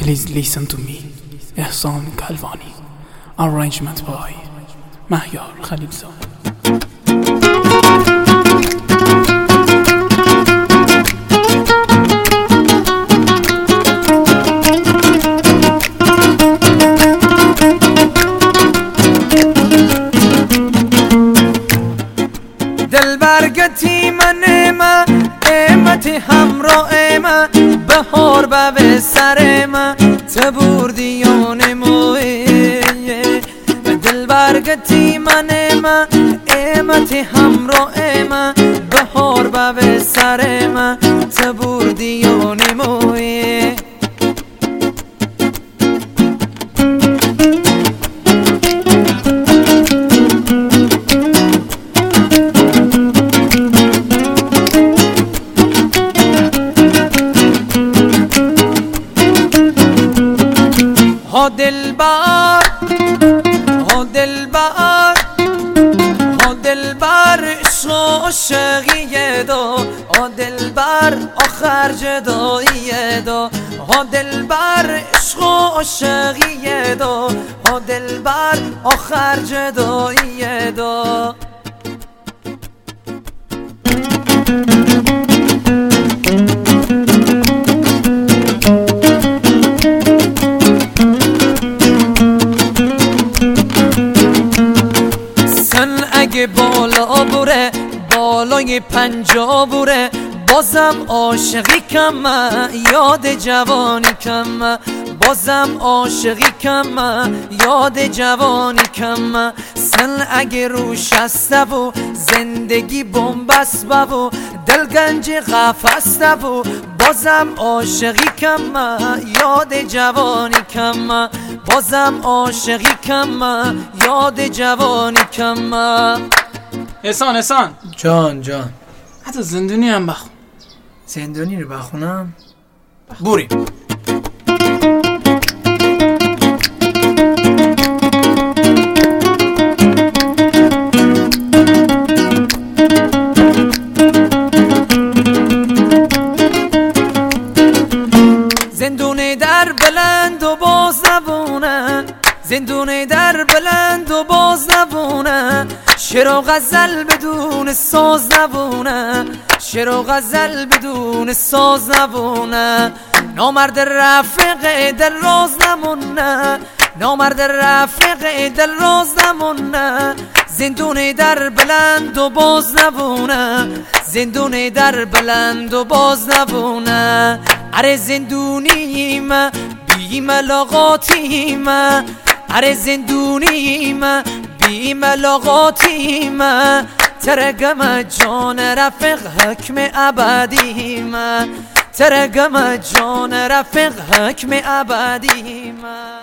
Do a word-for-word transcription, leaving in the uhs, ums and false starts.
Please listen to me. Ehsan Kalvani. Arrangement by Mahyar Khalilzad. دل برگتی من ما قیمتی همراه ما بهار به سر ما تبوردیان مویه دل برگتی من ما قیمتی همراه ما بهار به سر ما تبوردیان مویه ها دلبر ها دلبر ها دلبر عشق و عاشقی دو ها دلبر آخر جدایی دو ها دلبر عشق و عاشقی دو ها دلبر آخر جدایی دو اگه بالا بره بالای پنجا بره بازم عاشقی کم یاد جوانی کم بازم عاشقی کم یاد جوانی کم سن اگه روش هسته و زندگی بنبست و دل گنج قفسته و بازم عاشقی کم یاد جوانی کم بازم عاشقی کم یاد جوانی کم. احسان احسان جان جان حتی زندونی هم بخون. زندونی رو بخونم؟ بوریم. زندون در بلند و باز نبونه زندون در بلند و باز نبونه شعر و غزل بدون ساز نبونه شعر و غزل بدون ساز نبونه نامرد رفیق دل راز نمونه نامرد رفیق دل راز نمونه زندون در بلند و باز نبونه زندون در بلند و باز نبونه اره زندونیم بی ملاقاتیم اره زندونیم بی ملاقاتیم ترگم جان رفیق حکم ابدیم ترگم جان رفیق حکم ابدیم.